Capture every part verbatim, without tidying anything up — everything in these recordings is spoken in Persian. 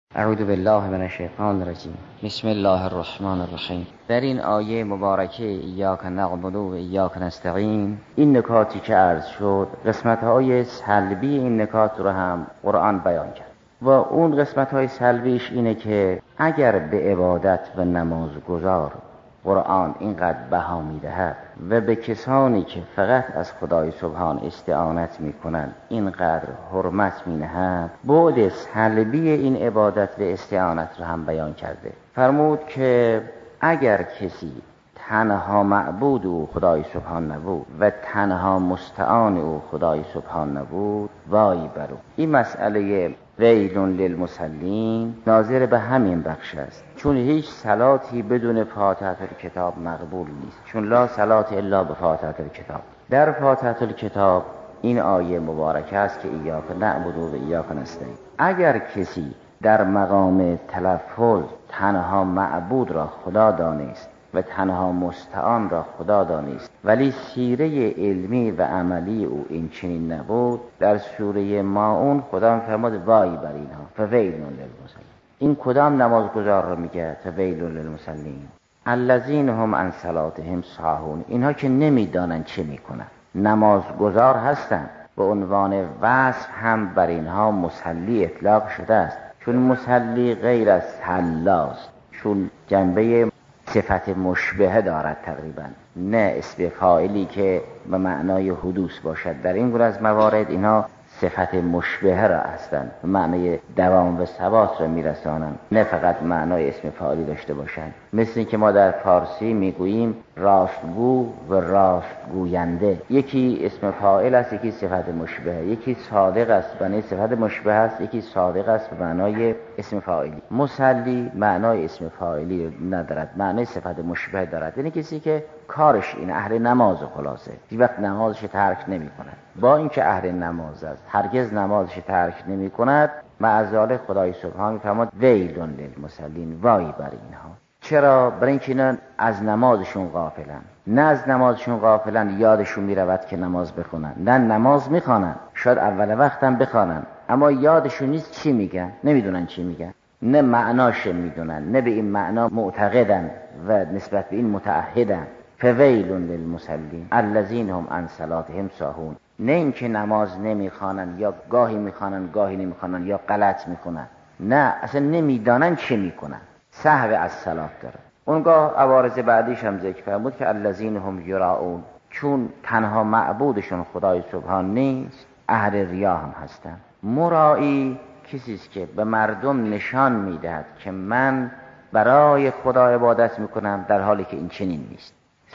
اعوذ بالله من الشیطان الرجیم. بسم الله الرحمن الرحیم. در این آیه مبارکه ایاک نعبد و ایاک نستعین، این نکاتی که عرض شد قسمت‌های سلبی این نکات رو هم قرآن بیان کرد و اون قسمت‌های سلبیش اینه که اگر به عبادت و نماز گزار قرآن اینقدر بها می‌دهد و به کسانی که فقط از خدای سبحان استعانت می‌کنند اینقدر حرمت می‌نهد، بعد سلبی این عبادت و استعانت رو هم بیان کرده. فرمود که اگر کسی تنها معبود او خدای سبحان نبود و تنها مستعان او خدای سبحان نبود، وای برو. این مسئله ویل للمصلین ناظر به همین بخش است، چون هیچ صلاتی بدون فاتحه الکتاب مقبول نیست، چون لا صلات الا بفاتحه الکتاب. در فاتحه الکتاب این آیه مبارکه است که ایاک نعبد و ایاک نستعین. اگر کسی در مقام تلفظ تنها معبود را خدا دانست و تنها مستعان را خدا دانست ولی سیره علمی و عملی او این چنین نبود، در سوره ماعون خدا می‌فرماد وای بر اینها فویل للمصلین. این کدام نمازگزار را میگه فویل للمصلین؟ الذین هم عن صلاتهم ساهون. اینها که نمیدانن چه میکنن، نمازگزار هستند. به عنوان وصف هم بر اینها مصلی اطلاق شده است، چون مصلی غیر از صلاست، چون جنبه صفت مشبهه دارد تقریبا، نه اسم فاعلی که به معنای حدوث باشد. در این گونه از موارد اینها صفت مشبهه را هستند، به معنای دوام و ثبات را میرسانند، نه فقط معنای اسم فاعلی داشته باشند. مثل این که ما در فارسی میگوییم راستگو و راستگوینده، یکی اسم فاعل است، یکی صفت مشبهه، یکی صادق است به معنای صفت مشبهه است، یکی صادق است به معنای اسم فاعلی. مصلی معنای اسم فاعلی ندارد، معنای صفت مشبهه دارد، یعنی کسی که کارش این اهل نماز خلاصه، هیچ وقت نمازش ترک نمی کند. با اینکه اهل نماز است هرگز نمازش ترک نمی کند، معذال خدای سبحان میفرماد ویل للمصلین، وای بر اینها. چرا؟ برای اینکه اینا از نمازشون غافلن. نه از نمازشون غافلن یادشون میرود که نماز بخونن، نه نماز میخوانن، شاید اول وقتم بخوانن اما یادشون نیست چی میگن، نمیدونن چی میگن، نه معناش میدونن، نه به این معنا معتقدن و نسبت به این متعهدن. فویل للمصلین الذین هم عن صلاتهم ساهون. نه اینکه نماز نمیخوانن یا گاهی میخوانن گاهی نمیخوانن یا غلط میخونن، نه اصلا نمیدانن چه میکنن، سهو از صلات داره. اونگاه عوارض بعدیش هم ذکر فرمود که الذین هم یراؤون، چون تنها معبودشون خدای سبحان نیست، اهل ریا هم هستن. مرائی کسی است که به مردم نشان میدهد که من برای خدا عبادت میکنم، در حالی که این چنین نیست.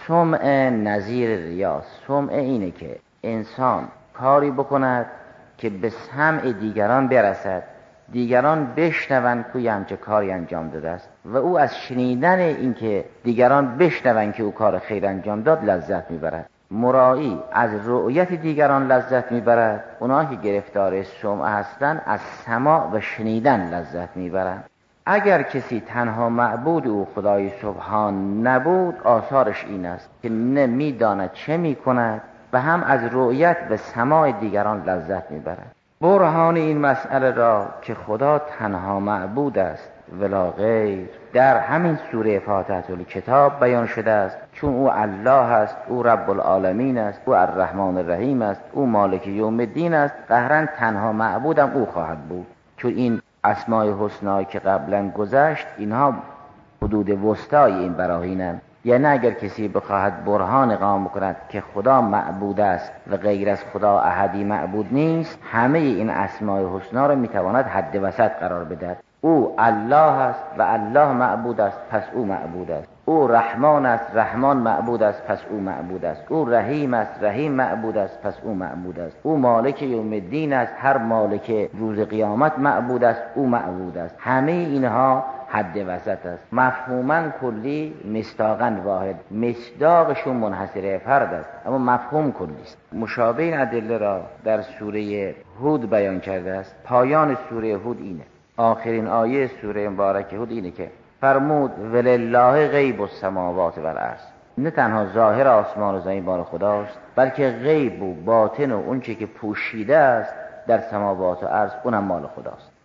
سمع نظیر ریا. سمع اینه که انسان کاری بکند که به سمع دیگران برسد، دیگران بشنون که همچه کاری انجام داده است و او از شنیدن این که دیگران بشنون که او کار خیر انجام داد لذت میبرد. مرائی از رؤیت دیگران لذت میبرد. اونا که گرفتار سمع هستن از سماع و شنیدن لذت میبرند. اگر کسی تنها معبود او خدای سبحان نبود، آثارش این است که نمیداند چه میکند و هم از رؤیت و سماع دیگران لذت میبرد. برهان این مسئله را که خدا تنها معبود است ولا غیر در همین سوره فاتحه الکتاب بیان شده است، چون او الله است، او رب العالمین است، او الرحمن الرحیم است، او مالک یوم الدین است، قهرن تنها معبودم او خواهد بود. چون این اسماء الحسنا که قبلا گذشت اینها حدود وسطای این براهینند، یعنی اگر کسی بخواهد برهان اقامه کند که خدا معبود است و غیر از خدا احدی معبود نیست، همه این اسماء الحسنا را میتواند حد وسط قرار بدهد. او الله است و الله معبود است، پس او معبود است. او رحمان است، رحمان معبود است، پس او معبود است. او رحیم است، رحیم معبود است، پس او معبود است. او مالک یوم الدین است، هر مالک روز قیامت معبود است، او معبود است. همه اینها حد وسط است. مفهوما کلی، مصداقا واحد. مصداقشون منحصر فرد است اما مفهوم کلی است. مشابه این ادله را در سوره هود بیان کرده است. پایان سوره هود اینه، آخرین آیه سوره مبارکه هود اینه که فرمود ولله غیب السماوات و الارض. نه تنها ظاهر آسمان و زمین بار خداست، بلکه غیب و باطن و اون چه که پوشیده است در سماوات و ارض اونم مال خداست.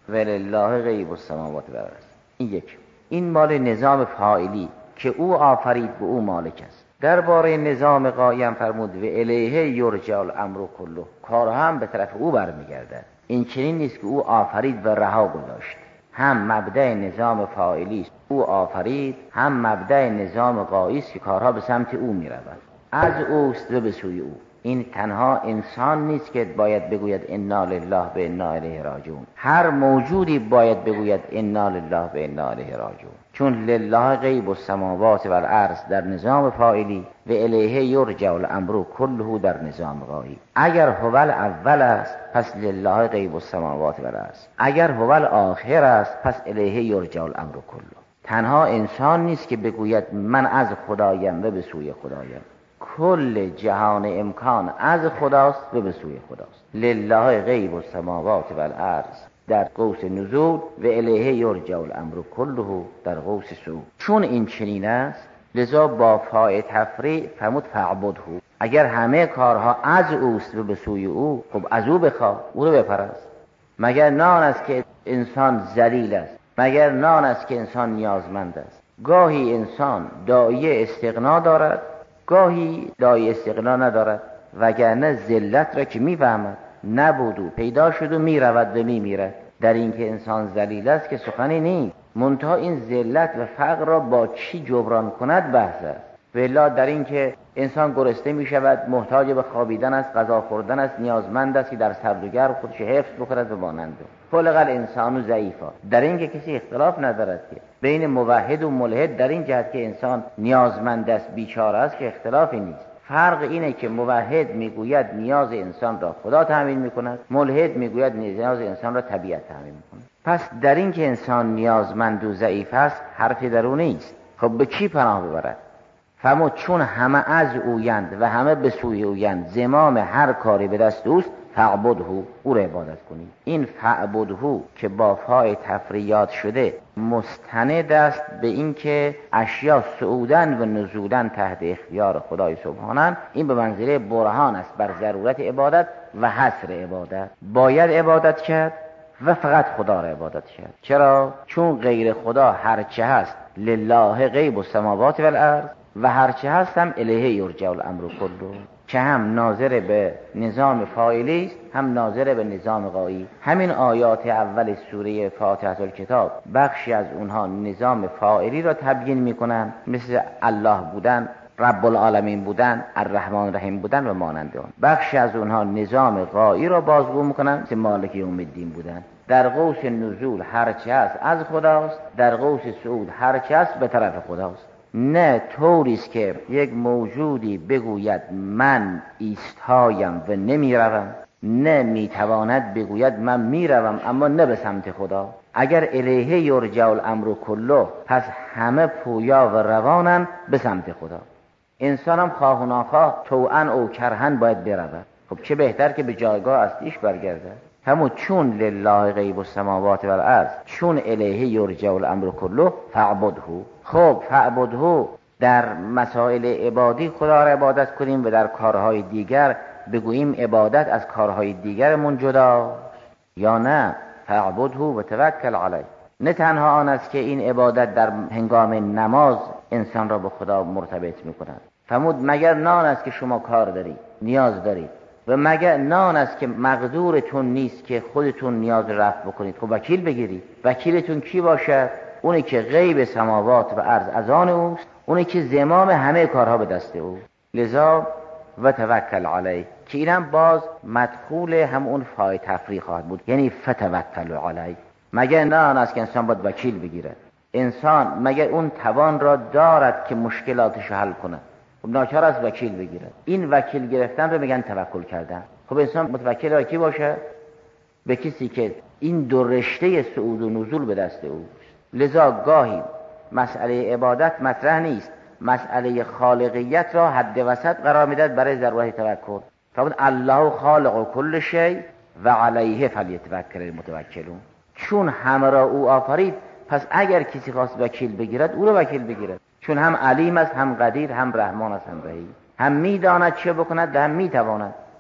ولله غیب السماوات و الارض. این یک. این مال نظام فاعلی که او آفرید به او مالک است. درباره نظام قایم فرمود و الیه یرجع الامر کله، کارها هم به طرف او برمیگردد. این چنین نیست که او آفرید و رها گذاشت. هم مبدأ نظام فاعلی است او آفرید، هم مبدأ نظام قایی است که کارها به سمت او میرود، از اوست و به سوی او. این تنها انسان نیست که باید بگوید انا لله و انا الیه راجعون، هر موجودی باید بگوید انا لله و انا الیه راجعون، چون لله غیب السماوات و الارض در نظام فاعلی و الیه یرجع الامر کله در نظام غایی. اگر هو الاول است پس لله غیب السماوات و الارض، اگر هو الاخر است پس الیه یرجع الامر کله. تنها انسان نیست که بگوید من از خدایم و به سوی خدایم، کل جهان امکان از خداست و به سوی خداست. لله غیب السماوات و الارض در قوس نزول و الیه یرجع الامر کله در قوس صعود. چون این چنین است لذا با فاء تفریع فرمود فاعبده. اگر همه کارها از اوست و به سوی او، خب از او بخواه، او رو بپرست. مگر نان است که انسان ذلیل است؟ مگر نان است که انسان نیازمند است؟ گاهی انسان داعیه استغنا دارد، گاهی داعی استغنا ندارد، وگرنه ذلت را که میفهمد نبود و پیدا شد و میرود و میمیرد. در این که انسان ذلیل است که سخنی نیست، منتها این ذلت و فقر را با چی جبران کند بحث است. والا در این که انسان گرسنه می شود، محتاج به خوابیدن است، غذا خوردن است، نیازمند است که در سرد و گرم خودش حفظ بکند و مانند. خلق الانسان ضعیفا، در این که کسی اختلاف ندارد که بین موحد و ملحد در این جهت که انسان نیازمند است، بیچاره است، که اختلافی نیست. فرق اینه که موحد میگوید نیاز انسان را خدا تامین میکند، ملحد میگوید نیاز انسان را طبیعت تامین میکند. پس در این که انسان نیازمند و ضعیف است حرفی در او نیست. خب به کی پناه ببرد؟ فرمود چون همه از اویند و همه به سوی اویند، زمام هر کاری به دست اوست، فاعبده، او را عبادت کنید. این فاعبده که با فاء تفریعات شده مستند است به این که اشیا صعودن و نزولن تحت اختیار خدای سبحانه. این به منزله برهان است بر ضرورت عبادت و حصر عبادت. باید عبادت کرد و فقط خدا را عبادت کرد. چرا؟ چون غیر خدا هرچه هست لله غیب السماوات و الارض و هرچه هست هم الیه یرجع الامر کله، که هم ناظر به نظام فاعلی است هم ناظر به نظام غایی. همین آیات اول سوره فاتحه الکتاب بخشی از اونها نظام فاعلی را تبیین میکنن، مثل الله بودن، رب العالمین بودن، الرحمن الرحیم بودن و مانند آن. بخشی از اونها نظام غایی را بازگو میکنن، مثل مالک یوم الدین بودن. در قوس نزول هرچه هست از خداست، در قوس صعود هرچه هست به طرف خداست. نه طوریست که یک موجودی بگوید من ایستایم و نمی روم، نه میتواند بگوید من می روم اما نه به سمت خدا. اگر الیه یرجع الامر کله پس همه پویا و روانن به سمت خدا. انسان هم خواه و ناخواه طوعا او کرهن باید برود. خب چه بهتر که به جایگاه اصلیش برگردد. همون چون لله غیب السماوات و الارض، چون الیه یرجع الامر کله فاعبده. خب فاعبده در مسائل عبادی خدا را عبادت کنیم و در کارهای دیگر بگوییم عبادت از کارهای دیگرمون جدا یا نه؟ فاعبده و توکل علیه. نه تنها آن است که این عبادت در هنگام نماز انسان را به خدا مرتبط می‌کند. فرمود مگر نان است که شما کار دارید، نیاز دارید، و مگر نان است که مقدورتون نیست که خودتون نیاز رفع بکنید، خب وکیل بگیرید. وکیلتون کی باشد؟ اونی که غیب سماوات و ارض از آن اوست، اونی که زمام همه کارها به دست او. لذا و توکل علیه، که اینم باز مدخول هم اون فای تفریق خواهد بود، یعنی فتوکل علیه. مگر نان است که انسان باید وکیل بگیرد؟ انسان مگر اون توان را دارد که مشکلاتش حل کنه؟ خب ناچار است وکیل بگیرد. این وکیل گرفتن رو میگن توکل کردن. خب انسان متوکل به کی باشه؟ به کسی که این دو رشته صعود و نزول به دست اوست. لذا گاهی مسئله عبادت مطرح نیست، مسئله خالقیت را حد وسط قرار میداد برای ضرورت توکل. فرمود الله خالق کل شیء و علیه فلیتوکل المتوکلون. چون همه را او آفرید پس اگر کسی خواست وکیل بگیرد او را وکیل بگیرد، چون هم علیم است، هم قدیر، هم رحمان است، هم رحیم، هم میداند چه بکند و هم میتواند.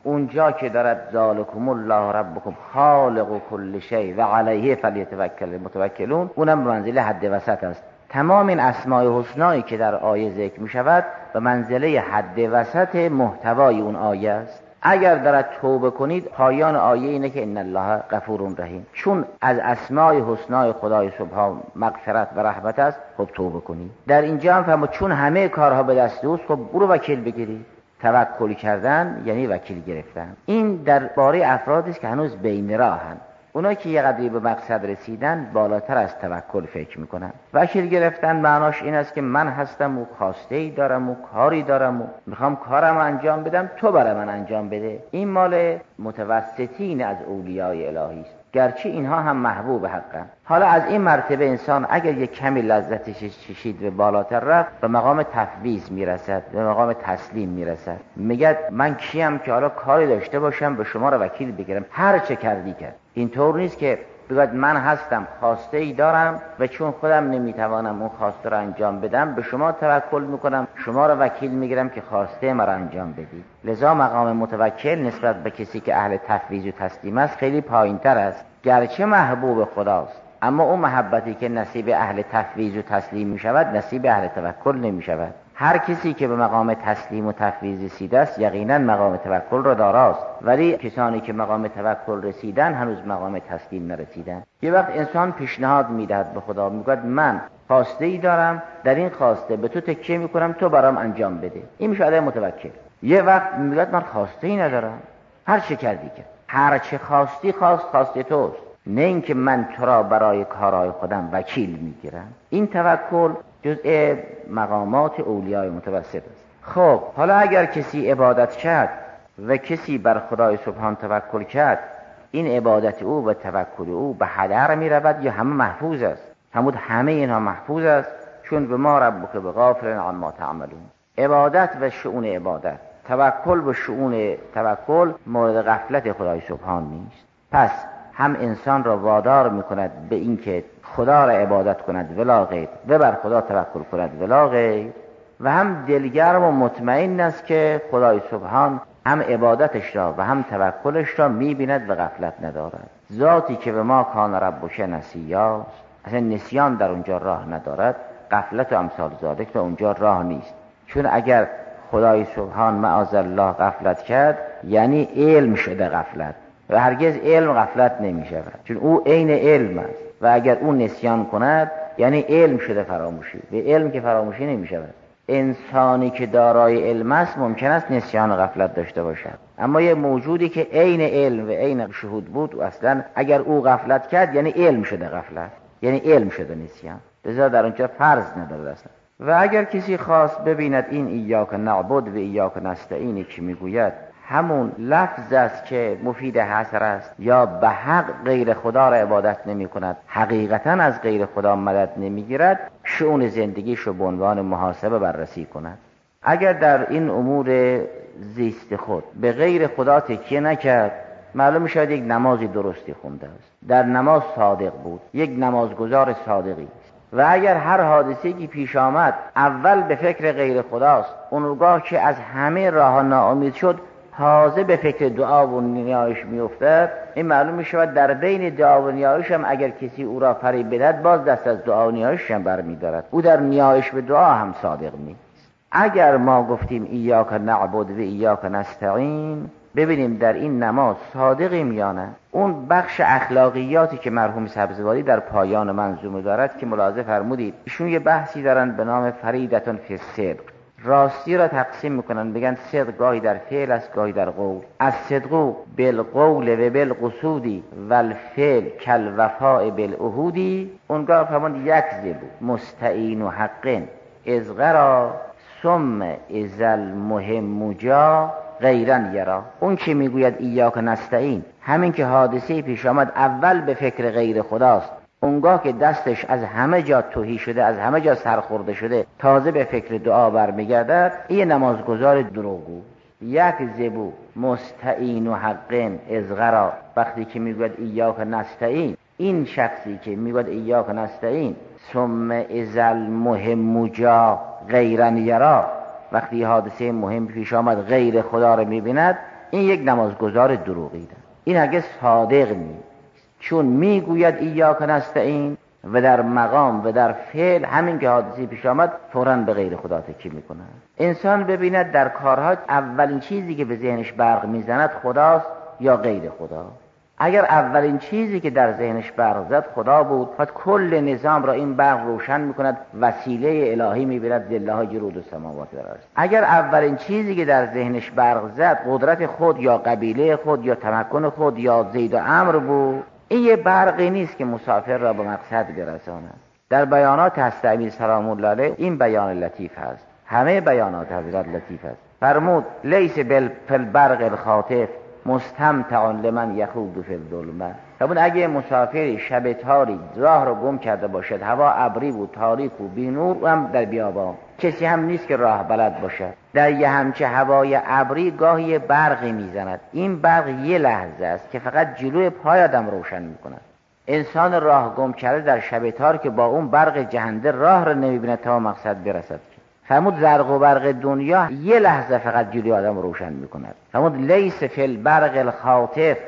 اونجا که دارد ذالکم الله ربکم خالق کل شیء و علیه فلیتوکل المتوکلون، اونم به منزله حد وسط است. تمام این اسماء حسنایی که در آیه ذکر می شود به منزله حد وسط محتوای اون آیه است. اگر دارد توبه کنید، پایان آیه اینه که ان الله غفور رحیم، چون از اسماء حسنای خدای سبحان مغفرت و رحمت است. خب توبه کنید. در اینجا هم فهمید چون همه کارها به دست اوست، خب برو وکیل بگیرید. توکل کردن یعنی وکیل گرفتن. این درباره افرادی است که هنوز بین راهن. اونایی که یه قدری به مقصد رسیدن بالاتر از توکل فکر میکنن. وکیل گرفتن معناش این است که من هستم و خواسته‌ای دارم و کاری دارم و میخوام کارم انجام بدم، تو برای من انجام بده. این مال متوسطین از اولیای الهی است، گرچه اینها هم محبوب حقن. حالا از این مرتبه انسان اگر یک کمی لذتش چشید و بالاتر رفت، به مقام تفویض میرسد، به مقام تسلیم میرسد. میگه من کیم که حالا کاری داشته باشم به شما رو وکیل بگیرم، هر چه کردی کرد. اینطور نیست که بگوید من هستم خواسته ای دارم و چون خودم نمیتوانم اون خواسته رو انجام بدم به شما توکل میکنم، شما رو وکیل میگیرم که خواسته ما رو انجام بدید. لذا مقام متوکل نسبت به کسی که اهل تفویض و تسلیم است خیلی پایینتر است. گرچه محبوب خداست، اما اون محبتی که نصیب اهل تفویض و تسلیم میشود نصیب اهل توکل نمیشود. هر کسی که به مقام تسلیم و تفویض رسیده است یقینا مقام توکل را داراست، ولی کسانی که مقام توکل رسیدن هنوز مقام تسلیم نرسیدن. یه وقت انسان پیشنهاد میدهد به خدا، میگه من خواسته ای دارم، در این خواسته به تو تکیه میکنم، تو برام انجام بده. این میشه آدم متوکل. یه وقت میگه من خواسته ای ندارم، هر چه کردی که هر چه خواستی خواست خواسته توست، نه اینکه من تو را برای کارهای خودم وکیل میگیرم. این توکل جزء مقامات اولیای متوسط است. خب حالا اگر کسی عبادت کرد و کسی بر خدای سبحان توکل کرد، این عبادت او و توکل او به هدر می رود یا همه محفوظ است؟ همود همه اینها محفوظ است، چون به ما ربک بغافل عما تعملون. عبادت و شؤون عبادت، توکل و شؤون توکل مورد غفلت خدای سبحان نیست. پس هم انسان را وادار میکند به اینکه خدا را عبادت کند ولا غیر و بر خدا توکل کند ولا غیر، و هم دلگرم و مطمئن است که خدای سبحان هم عبادتش را و هم توکلش را میبیند و غفلت ندارد. ذاتی که به ما کان ربک نسیاست، اصلا نسیان در اونجا راه ندارد. غفلت و امثال ذالک در اونجا راه نیست، چون اگر خدای سبحان معاذالله غفلت کرد یعنی علم شده غفلت، و هرگز علم غفلت نمی شود، چون او عین علم است. و اگر او نسیان کند یعنی علم شده فراموشی، و علم که فراموشی نمی شود. انسانی که دارای علم است ممکن است نسیان و غفلت داشته باشد، اما یه موجودی که عین علم و عین شهود بود و اصلا اگر او غفلت کرد یعنی علم شده غفلت، یعنی علم شده نسیان، لذا در اونجا فرض ندارد اصلا. و اگر کسی خواست ببیند این ایاک نعبد و ایاک نستعینی که میگوید همون لفظ است که مفید حصر است، یا به حق غیر خدا را عبادت نمی کند، حقیقتا از غیر خدا مدد نمی گیرد، شؤون زندگیش رو به عنوان محاسبه بررسی کند. اگر در این امور زیست خود به غیر خدا تکیه نکرد، معلوم می شود یک نمازی درستی خونده است، در نماز صادق بود، یک نمازگزار صادقی. و اگر هر حادثه‌ای که پیش آمد اول به فکر غیر خداست، اونگاه که از همه راه ناامید شد تازه به فکر دعا و نیایش میافتد، این معلوم می شود در بین دعا و نیایش هم اگر کسی او را فریب بدهد باز دست از دعا و نیایش هم برمی‌دارد، او در نیایش به دعا هم صادق نیست. اگر ما گفتیم ایاک نعبد و ایاک نستعین، ببینیم در این نماز صادقیم یا نه. اون بخش اخلاقیاتی که مرحوم سبزواری در پایان منظومه دارد که ملاحظه فرمودید، ایشون یه بحثی دارن به نام فریدتون فی الصدق. راستی را تقسیم میکنن، بگن صدق گاهی در فعل است گاهی در قول. از صدق بالقول و بالقصودی و الفعل کالوفاء بالعهودی. اونگاه فرمود یک زبو مستعین و حق ازغرا ثم ازل مهم جا غیرن یرا. اون که میگوید ایاک نستعین، همین که حادثه پیش آمد اول به فکر غیر خداست، اونگاه که دستش از همه جا تهی شده، از همه جا سرخورده شده، تازه به فکر دعا برمیگردد، این نمازگزار دروغگو. یک زبو مستعین و حق ازغرا، وقتی که میگوید ایاک نستعین، این شخصی که میگوید ایاک نستعین ثم ازل مهم جا غیرن یرا، وقتی حادثه مهم پیش آمد غیر خدا رو میبیند، این یک نمازگزار دروغیده، این هرگز صادق نیست، چون میگوید ایاک نستعین و در مقام و در فعل همین که حادثه پیش آمد فوراً به غیر خدا تکیه میکنه. انسان ببیند در کارها اولین چیزی که به ذهنش برق میزند خداست یا غیر خدا. اگر اولین چیزی که در ذهنش برق زد خدا بود، پس کل نظام را این برق روشن میکند، وسیله الهی میبیند لله جنود السماوات والارض. اگر اولین چیزی که در ذهنش برق زد قدرت خود یا قبیله خود یا تمکن خود یا زید و عمرو بود، این یه برقی نیست که مسافر را به مقصد برساند. در بیانات حضرت امیر سلام الله علیه این بیان لطیف هست، همه بیانات حضرت لطیف است. فرمود لیس بالبرق الخاطف مستمتع لمن یخوض فی الظلمه. فرمود اگه مسافری شب تاری راه رو گم کرده باشد، هوا ابری و تاریک و بی‌نور هم در بیابان، کسی هم نیست که راه بلد باشد، در یه همچه هوای ابری گاهی برقی میزند، این برق یه لحظه است که فقط جلوی پای آدم روشن میکند. انسان راه گم کرده در شب تار که با اون برق جهنده راه رو نمیبیند تا مقصد برسد. فرمود زرق و برق دنیا یه لحظه فقط جلوی آدم روشن میکند. فرمود لیس فی البرق الخاطف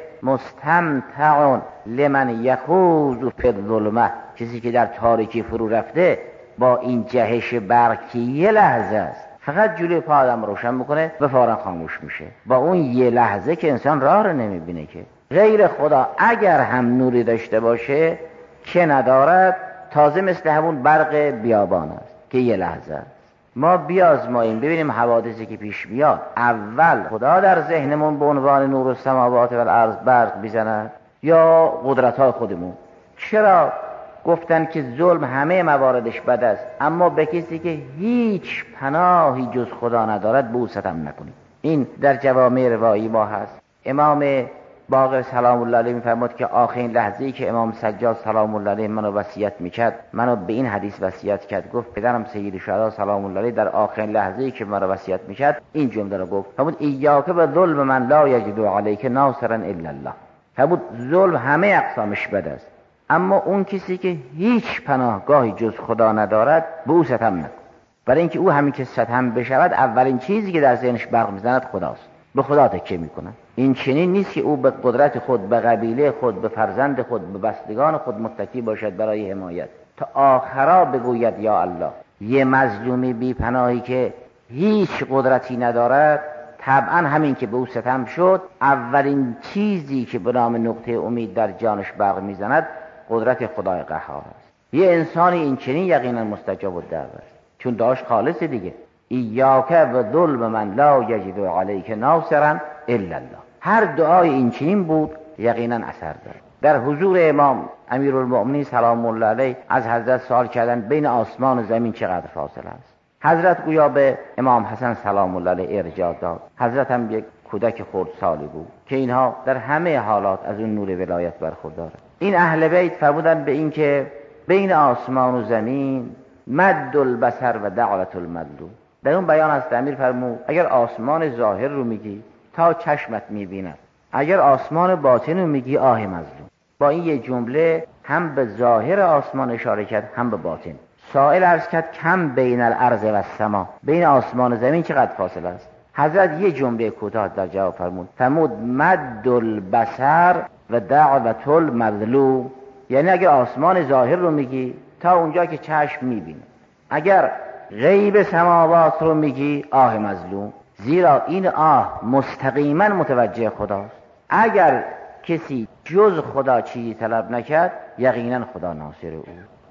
مستمتع لمن یخوض فی الظلمه. کسی که در تاریکی فرو رفته با این جهش برق که یه لحظه است فقط جلوی پا آدم روشن میکنه و فوراً خاموش میشه، با اون یه لحظه که انسان راه رو نمیبینه. که غیر خدا اگر هم نوری داشته باشه که ندارد، تازه مثل همون برق بیابان است که یه لحظه است. ما بیازماییم ببینیم حوادثی که پیش بیاد، اول خدا در ذهنمون به عنوان نور السماوات والارض برق بیزند یا قدرت‌های خودمون؟ چرا گفتن که ظلم همه مواردش بد است، اما به کسی که هیچ پناهی جز خدا ندارد به او ستم نکنید؟ این در جوامع روایی ما هست. امام باقر سلام الله علیه میفرماد که آخرین لحظه‌ای که امام سجاد سلام الله علیه منو وصیت میکرد، منو به این حدیث وصیت کرد. گفت پدرم سید الشهدا سلام الله علیه در آخرین لحظه‌ای که منو وصیت میکرد این جمله رو گفت، فرمود ایاک و ظلم من لا یجد علیک ناصرا الا الله. فرمود ظلم همه اقسامش بد است، اما اون کسی که هیچ پناهگاهی جز خدا ندارد به او ستم نکن، برای اینکه او همین که ستم بشود اولین چیزی که در ذهنش برق میزند خداست، به خدا تکیه میکنه. این چنین نیست که او به قدرت خود، به قبیله خود، به فرزند خود، به بستگان خود متکی باشد برای حمایت تا آخرا بگوید یا الله. یه مظلومی بی پناهی که هیچ قدرتی ندارد، طبعا همین که به او ستم شد اولین چیزی که به نام نقطه امید در جانش برق میزند قدرت خدای قهار است. یه انسانی این چنین یقینا مستجاب الدعوه است، چون داشت خالص دیگه. ایاک و ظلم من لا یجد علیک ناصرا الا الله. هر دعای این چنین بود یقینا اثر دارد. در حضور امام امیرالمؤمنین سلام الله علیه از حضرت سوال کردن بین آسمان و زمین چقدر فاصله است. حضرت گویا به امام حسن سلام الله علیه ارجاع داد. حضرت هم یک کودک خردسالی بود که اینها در همه حالات از اون نور ولایت برخوردارند. این اهل بیت فرمودند به این که بین آسمان و زمین مد البصر و دعوت المظلوم. در اون بیان از امیر فرمود اگر آسمان ظاهر رو میگی تا چشمت میبیند، اگر آسمان باطن رو میگی آه مظلوم. با این یه جمله هم به ظاهر آسمان اشاره کرد هم به باطن. سائل عرض کرد کم بین الارض و السما، بین آسمان و زمین چقدر فاصله است؟ حضرت یه جمله کوتاه در جواب فرمود، فرمود مد البصر و دعوت المظلوم. یعنی اگر آسمان ظاهر رو میگی تا اونجا که چشم میبینه، اگر غیب سماوات رو میگی آه مظلوم، زیرا این آه مستقیما متوجه خداست. اگر کسی جز خدا چیزی طلب نکرد یقینا خدا ناصر او.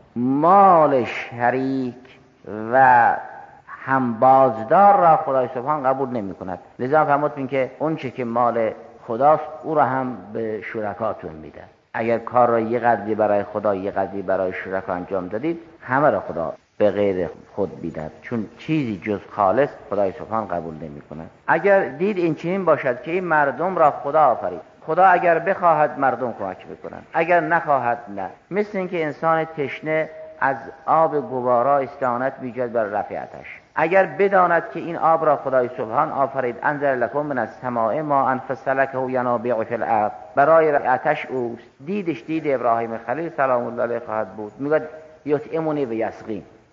مال شریک و همبازدار را خدای سبحان قبول نمی کند. لذا فرمودیم که اون چه که مال خداست او را هم به شرکاتون میده. اگر کار را یه قدری برای خدا یه قدری برای شرکا انجام دادید، همه را خدا به غیر خود بیدد، چون چیزی جز خالص خدای سبحان قبول نمی کند. اگر دید این چنین باشد که این مردم را خدا آفرید، خدا اگر بخواهد مردم کمک بکنند، اگر نخواهد نه. مثل اینکه انسان تشنه از آب گوارا استعانت می‌جوید بر رفع آتش. اگر بداند که این آب را خدای سبحان آفرید، انزل لکم من السماء ماء فسلکه ینابیع فی الارض، برای آتش اوست. دیدش دید ابراهیم خلیل سلام الله علیه خواهد بود، میگه یطعمنی و یسقین،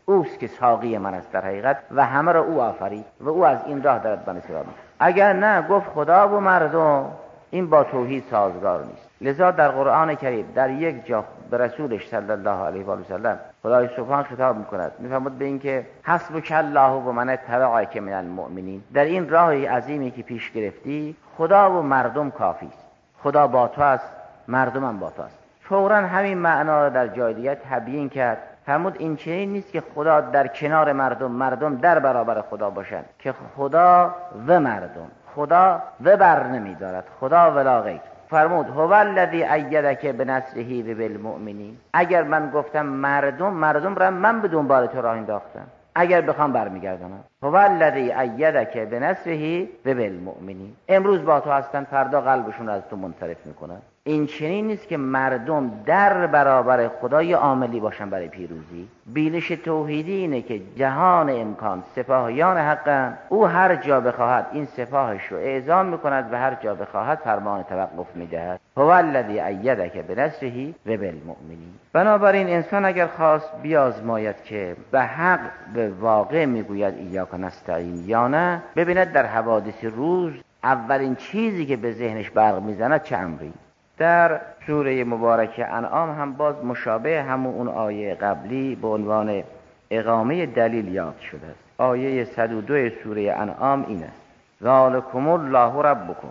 اوست که ساقی من است در حقیقت و همه را او آفرید و او از این راه دارد من سرا. اگر نه گفت خدا و مردم، این با توحید سازگار نیست. لذا در قرآن کریم در یک جا به رسولش صلی الله علیه و آله و سلم خدای سبحان خطاب میکند، میفرماید به این که حسبک الله و من اتبعک من المؤمنین. در این راه عظیمی که پیش گرفتی خدا و مردم کافی است. خدا با تو است، مردم هم با تو است. فوراً همین معنا را در جای دیگر تبیین کرد. فرمود این چنین نیست که خدا در کنار مردم، مردم در برابر خدا باشند، که خدا و مردم، خدا و بر نمی دارد، خدا ولا غیر. فرمود هو الذی ایدک بنصره و بالمؤمنین. اگر من گفتم مردم، مردم را من به دنبال تو راه انداختم، اگر بخوام برمیگردم. هو الذی ایدک بنصره و بالمؤمنین. امروز با تو هستن، فردا قلبشون از تو منصرف میکنن. این چنین نیست که مردم در برابر خدا یا عاملی باشن برای پیروزی. بینش توحیدی اینه که جهان امکان سپاهیان حقن، او هر جا بخواهد این سپاهش رو اعزام میکند و هر جا بخواهد فرمان توقف میدهد. هو الذی ایدک بنصره و بالمؤمنین. بنابراین انسان اگر خواست بیازماید که به حق به واقع میگوید ایاک نستعین یا نه، ببیند در حوادث روز اولین چیزی که به ذهنش برق میزند چه امری. در سوره مبارکه انعام هم باز مشابه همون اون آیه قبلی به عنوان اقامه دلیل یاد شده است. آیه صد و دو سوره انعام این است: ذالکم الله ربکم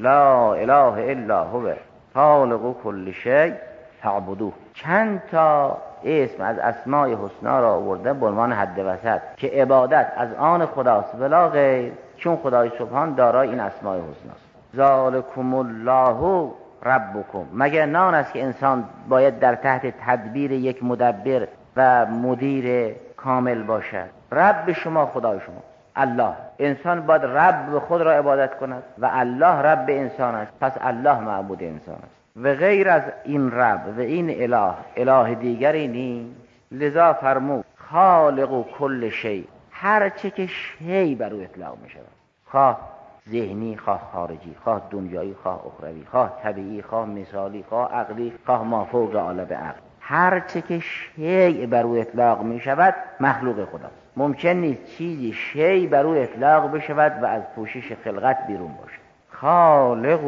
لا اله الا هو خالق کل شیء فاعبدوه. چند تا اسم از اسماء حسنا را آورده به عنوان حد وسط که عبادت از آن خداست ولا غیر، چون خدای سبحان دارای این اسماء حسناست. ذالکم الله ربکم. مگر نان است که انسان باید در تحت تدبیر یک مدبر و مدیر کامل باشد؟ رب شما خدای شما الله. انسان باید رب خود را عبادت کند و الله رب انسان است، پس الله معبود انسان است و غیر از این رب و این اله اله دیگری نیست. لذا فرمود خالق کل شیء. هر چه که شیء بر او اطلاق می شود، خواه ذهنی، خواه خارجی، خواه دنیایی، خواه اخروی، خواه طبیعی، خواه مثالی، خواه عقلی، خواه ما فوق عالم عقل، هر چه که شیء بر او اطلاق می شود مخلوق خداست. ممکن نیست چیزی شیء بر او اطلاق بشود و از پوشش خلقت بیرون باشد. خالق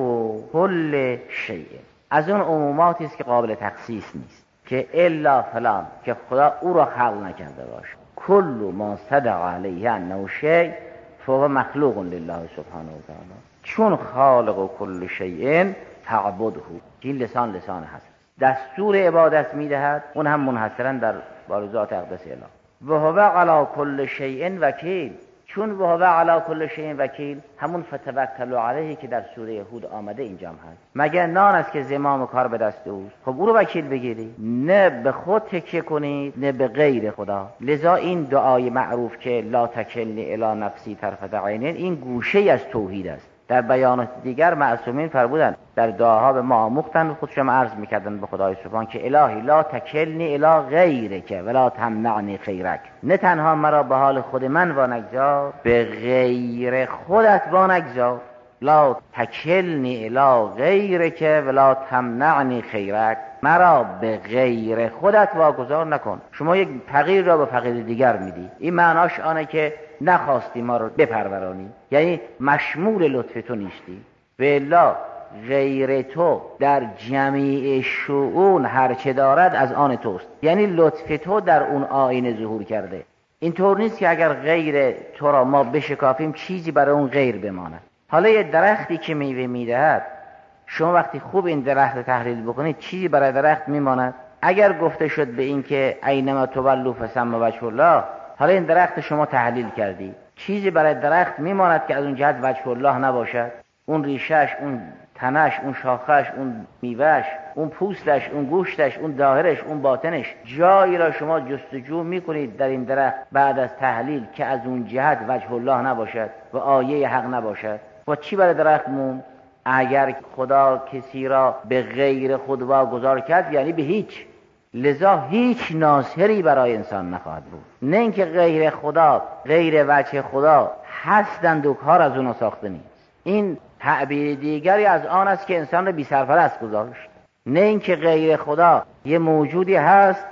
کل شیء از اون عموماتی است که قابل تخصیص نیست، که الا فلان، که خدا او را خلق نکرده باشد. کل ما صدق علیه انه شیء فهو مخلوق لله سبحانه و تعالی. چون خالق کل شیء فاعبده. این لسان لسان هست، دستور عبادت میدهد، اون هم منحصرا در بارزات اقدس اله. و هو علی کل شیء وکیل. چون و هو علی کل شیء وکیل، همون فتوکلوا علیه که در سوره هود آمده اینجا هم هست. مگر نان است که زمام کار به دست اوست؟ خب او رو وکیل بگیری، نه به خود تکیه کنید نه به غیر خدا. لذا این دعای معروف که لا تکلنی الی نفسی طرفة عین، این گوشه از توحید است. در بیانات دیگر معصومین فرمودند، در دعاها به ما آموختند، خودشم عرض میکردند به خدای سبحان که الهی لا تکلنی الی غیرک ولا تمنعنی خیرک. نه تنها مرا به حال خود من وانگذار، به غیر خودت وانگذار. لا تکلنی الی غیرک ولا تمنعنی خیرک. مرا به غیر خودت واگذار نکن. شما یک فقیر را به فقیر دیگر میدی، این معناش آنه که نخواستی ما رو بپرورانی، یعنی مشمول لطف تو نیستی. و الا غیر تو در جمیع شؤون هر چه دارد از آن توست، یعنی لطف تو در اون آینه ظهور کرده. اینطور نیست که اگر غیر تو را ما بشکافیم چیزی برای اون غیر بماند. حالا یه درختی که میوه میدهد، شما وقتی خوب این درخت رو تحلیل بکنید چیزی برای درخت میماند؟ اگر گفته شد به این که اینما تولوا فثم وجه الله، حالا این درخت شما تحلیل کردی، چیزی برای درخت میماند که از اون جهت وجه الله نباشد؟ اون ریشش، اون تنش، اون شاخش، اون میوهش، اون پوستش، اون گوشتش، اون ظاهرش، اون باطنش، جایی را شما جستجو میکنید در این درخت بعد از تحلیل که از اون جهت وجه الله نباشد و آیه حق نباشد؟ و چی برای درخت موند؟ اگر خدا کسی را به غیر خود واگذار کرد یعنی به هیچ. لذا هیچ ناصری برای انسان نخواهد بود. نه اینکه غیر خدا، غیر وجه خدا هستند و کار از اونا ساخته نیست. این تعبیر دیگری از آن است که انسان را بی سرپرست گذاشت. نه اینکه غیر خدا یه موجودی هست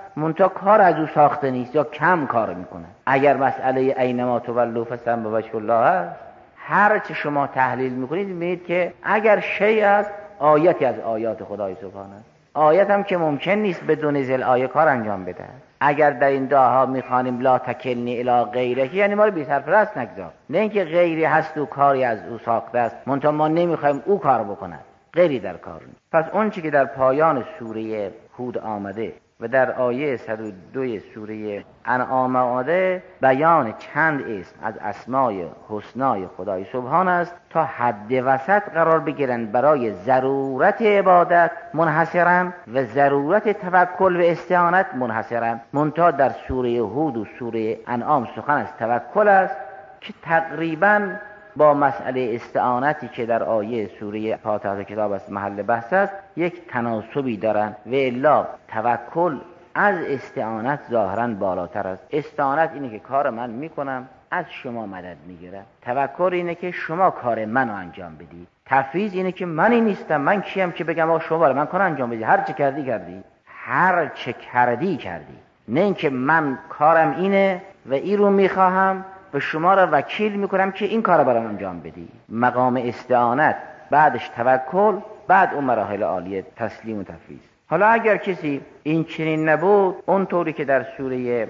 منتها کار از او ساخته نیست یا کم کار میکنه. اگر مسئله اینما تولوا فثم وجه الله است، هر چه شما تحلیل میکنید میبینید که اگر شیء است آیتی از آیات خدای سبحانه است. آیت هم که ممکن نیست بدون ذل آیه کار انجام بده. اگر در این دعاها میخوانیم لا تکلنی الی غیره، یعنی ما رو بی سرپرست نگذار، نه اینکه غیری هست و کاری از او ساخته است منتها ما نمیخوایم او کار بکنه، غیری در کار نیست. پس اون چی که در پایان سوره هود آمده و در آیه صد و دو سوره انعام آمده بیان چند اسم از اسمای حسنای خدای سبحان است تا حد وسط قرار بگیرن برای ضرورت عبادت منحصرا و ضرورت توکل و استعانت منحصرا. منتها در سوره هود و سوره انعام سخن از توکل است که تقریباً با مسئله استعانتی که در آیه سوره فاتحه کتاب است محل بحث است یک تناسبی دارند و الا توکل از استعانت ظاهراً بالاتر است. استعانت اینه که کار من میکنم از شما مدد میگیرم، توکل اینه که شما کار منو انجام بدید، تفویض اینه که منی نیستم، من کیم که بگم آقا شما برای من کار انجام بدید، هر چه کردی کردی، هر چه کردی کردی، نه اینکه من کارم اینه و این رو میخواهم و شما را وکیل میکنم که این کار برام انجام بدی. مقام استعانت، بعدش توکل، بعد اون مراحل عالیه تسلیم و تفویض. حالا اگر کسی این چنین نبود، اونطوری که در سوره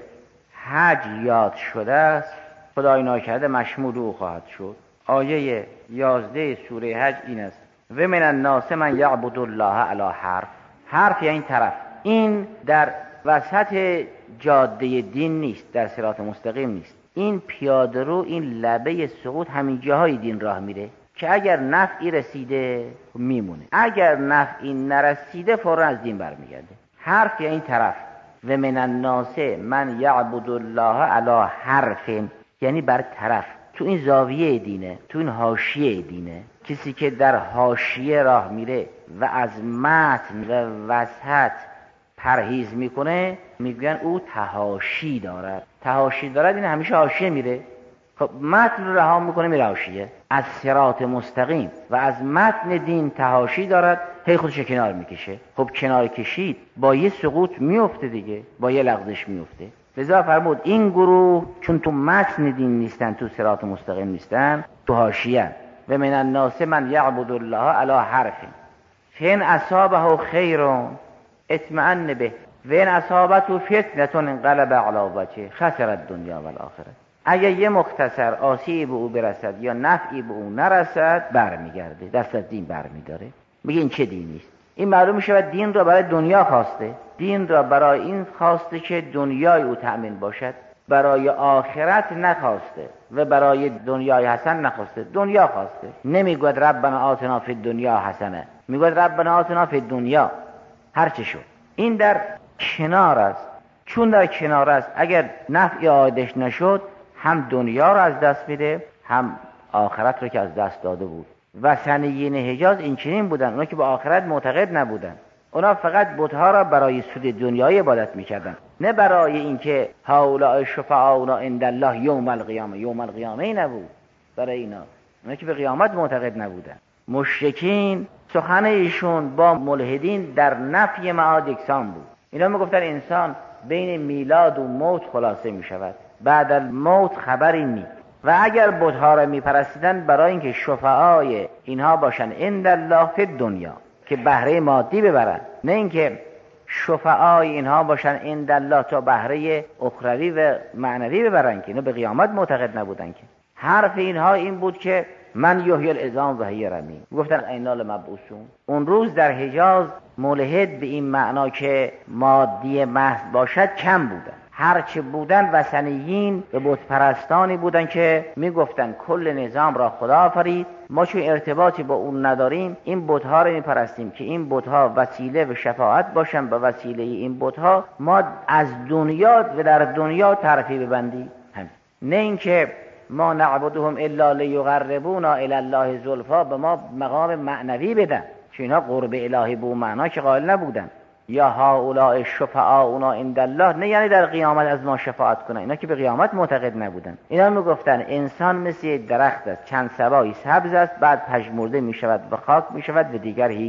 حج یاد شده است، خدای ناکرده مشمول او خواهد شد. آیه یازده سوره حج این است: و من الناس من یعبد الله علی حرف. حرف یعنی طرف. این در وسط جاده دین نیست، در صراط مستقیم نیست. این پیاده رو، این لبه سقوط همین جاهای دین راه میره که اگر نفعی رسیده میمونه، اگر نفعی نرسیده فوراً از دین برمیگرده. حرف یعنی طرف. و من الناس من یعبد الله علی حرف، یعنی بر طرف، تو این زاویه دینه، تو این حاشیه دینه. کسی که در حاشیه راه میره و از متن و وسط پرهیز میکنه میگن او تحاشی دارد. تحاشی دارد این همیشه حاشیه میره. خب متن رو رها میکنه میره حاشیه. از صراط مستقیم و از متن دین تحاشی دارد، هی خودش کنار میکشه. خب کنار کشید با یه سقوط میفته دیگه، با یه لغزش میفته. لذا فرمود این گروه چون تو متن دین نیستن، تو صراط مستقیم نیستن، تو حاشیه. و من الناس من یعبد الله علی حرف فین اصابه خیر اطمئن به و این اصابته فتنه انقلب علی وجهه خسر الدنیا و الاخره. اگه یه مختصر آسیبی به او برسد یا نفعی به او نرسد برمیگرده، دست از دین برمیداره. میگه این چه دینی است؟ این معلوم میشه دین را برای دنیا خواسته، دین را برای این خواسته که دنیای او تأمین باشد، برای آخرت نخواسته و برای دنیای حسن نخواسته، دنیا خواسته. نمیگوید ربنا آتنا فی الدنیا حسنه، میگوید ربنا آتنا فی الدنیا. هر چه شد این در کنار است. چون در کنار است اگر نفعی عایدش نشد هم دنیا را از دست میده هم آخرت رو که از دست داده بود. وثنیین حجاز این چنین بودن، اونا که به آخرت معتقد نبودن، اونا فقط بت‌ها را برای سود دنیایی عبادت میکردن، نه برای اینکه هؤلاء شفعاؤنا عند الله یوم القیامه. یوم القیامه ای نبود برای اینا، اونا که به قیامت معتقد نبودن. مشرکین سخن ایشون با ملحدین در نفی معاد یکسان بود. اینا میگفتن انسان بین میلاد و موت خلاصه میشود، بعد از موت خبری نیست. و اگر بت‌ها را میپرستیدن برای اینکه شفعای اینها باشن عند الله فی دنیا، که بهره مادی ببرن، نه اینکه شفعای اینها باشن عند الله تا بهره اخروی و معنوی ببرن، که اینا به قیامت معتقد نبودن. که حرف اینها این بود که من یحیی العظام و هی رمیم. گفتن اینا لمبعوثون. اون روز در حجاز ملحد به این معنا که مادی محض باشد کم بودن. هرچه بودن وثنیین و بت پرستانی بودن که میگفتن کل نظام را خدا آفرید، ما چون ارتباطی با اون نداریم این بت‌ها رو میپرستیم که این بت‌ها وسیله و شفاعت باشن، به وسیله این بت‌ها ما از دنیا و در دنیا ترفی ببندیم. نه اینکه ما نعبدهم الا لیقربونا الی الله زلفا، به ما مقام معنوی بدن، چون اینا قرب الهی به معنا که قائل نبودن. یا هؤلاء شفعاؤنا عند الله، نه یعنی در قیامت از ما شفاعت کنن، اینا که به قیامت معتقد نبودن. اینا میگفتن انسان مثل درخت است، چند سبایی سبز است، بعد پژمرده میشود و خاک میشود و دیگر هیچ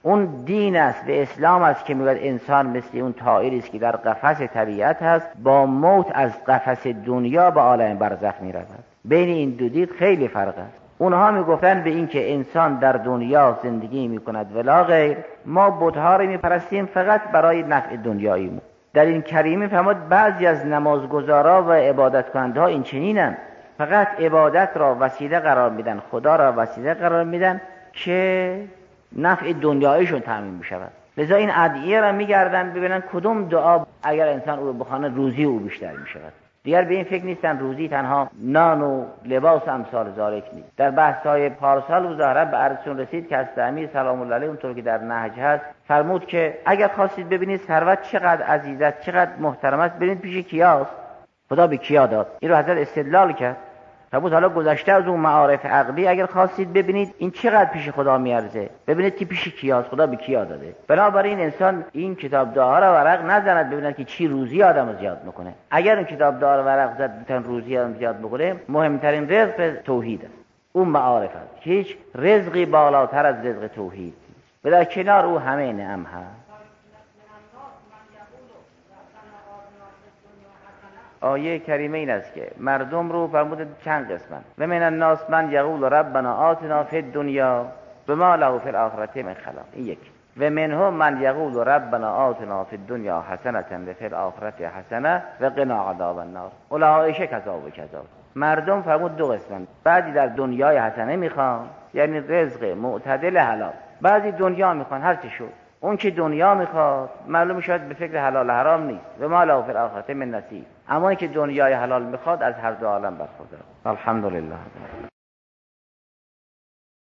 اون دین است و اسلام است که میگوید انسان مثل اون طائری است که در قفس طبیعت هست، با موت از قفس دنیا به عالم برزخ میرود. بین این دو دید خیلی فرق است. اونها میگفتن به این که انسان در دنیا زندگی میکند ولا غیر، ما بت‌ها رو میپرستیم فقط برای نفع دنیاییمون. در این کریمه فرمود بعضی از نمازگزارا و عبادت کننده ها این چنینن، فقط عبادت را وسیله قرار میدن، خدا را وسیله قرار میدن که نفع دنیاییشون تامین بشود. لذا این ادعیه را میگردن ببینن کدوم دعا اگر انسان او رو بخونه روزی او بیشتر میشود. دیگر به این فکر نیستن روزی تنها نان و لباس امثال ذالک نیست. در بحث‌های پارسال و ظاهرا به عرضتون رسید که حضرت امیر سلام الله علیه اونطور که در نهج هست فرمود که اگر خواستید ببینید ثروت چقدر عزیز است، چقدر محترم است، ببینید پیش کیاست، خدا به کیا داد. این رو حضرت استدلال کرد. فرمود حالا گذشته از اون معارف عقلی اگر خواستید ببینید این چقدر پیش خدا میارزه، ببینید که پیش کیاست، خدا به کیا داده. بنابراین انسان این کتاب دعا را ورق نزند ببیند که چی روزی آدم زیاد میکنه. اگر این کتاب دعا را ورق زد تا روزی آدم زیاد بکنه، مهمترین رزق توحید است، اون معارف است. هیچ رزقی بالاتر از رزق توحید و در کنار او همه نعم هست. آیه کریمه این است که مردم رو فرمود چند قسمن و من الناس من یقول ربنا آتنا فی الدنیا و ما له فی الاخره من خلاق. این یک. و منهم من یقول ربنا آتنا فی الدنیا حسنه و فی الاخره حسنه و قنا عذاب النار. اولئک کذا و کذا. مردم فرمود دو قسمن، بعضی در دنیای حسنه میخوان یعنی رزق معتدل حلال، بعضی دنیا میخوان هر چی شد. اون که دنیا میخواد معلوم شد به فکر حلال حرام نیست و ما له فی الاخره من نصیب، اما این که دنیای حلال میخواد از هر دو عالم برخوردار. الحمدلله.